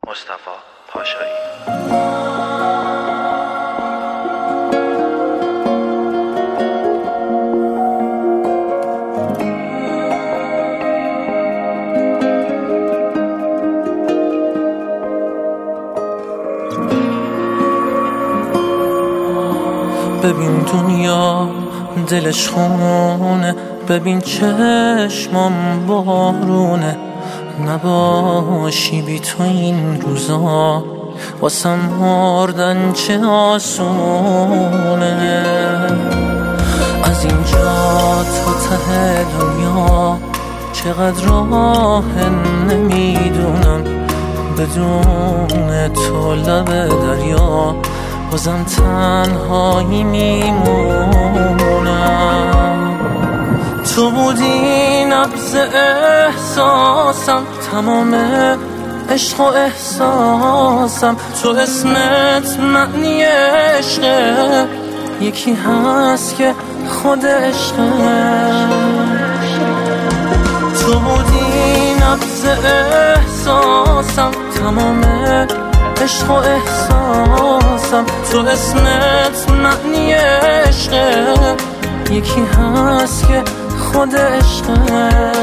مصطفی پاشایی. ببین دنیا دلش خونه، ببین چشمام بارونه، نباشی بی تو این روزا واسم مردن چه آسونه. از اینجا تا ته دنیا چقدر راه نمیدونم، بدون تو لب دریا بازم تنهایی میمونم. تو بودی نبض احساسم، تمام عشق و احساسم، تو اسمت معنی عشقه، یکی هست که خود عشقه. تو بودی نبض احساسم، تمام عشق و احساسم، تو اسمت معنی عشقه، یکی هست که خود عشقه.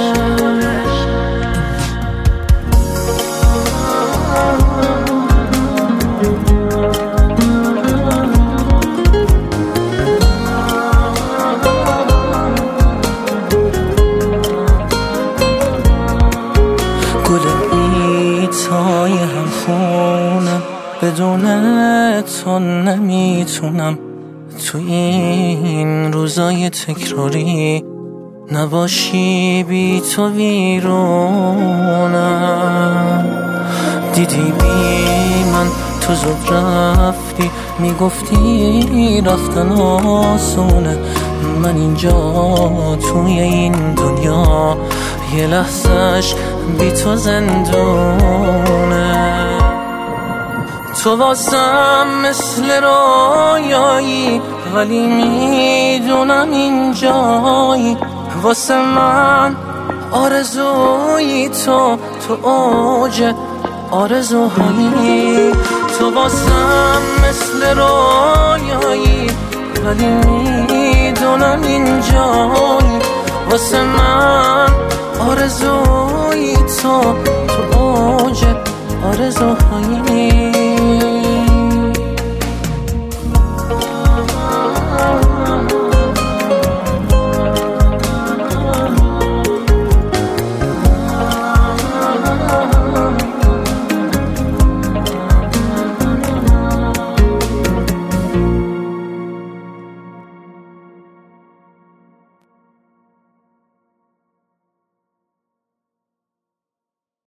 گل بیتای هم خونم، بدون تو نمیتونم، تو این روزای تکراری نباشی بی تو ویرونم. دیدی بی من تو زود رفتی، میگفتی رفتن آسونه، من اینجا توی این دنیا یه لحظهش بی تو زندونه. تو واسم مثل رویایی، ولی میدونم اینجایی واسه من آرزویی، تو اوج آرزوهایی. تو واسم مثل رویایی، ولی میدونم اینجایی واسه من آرزویی، تو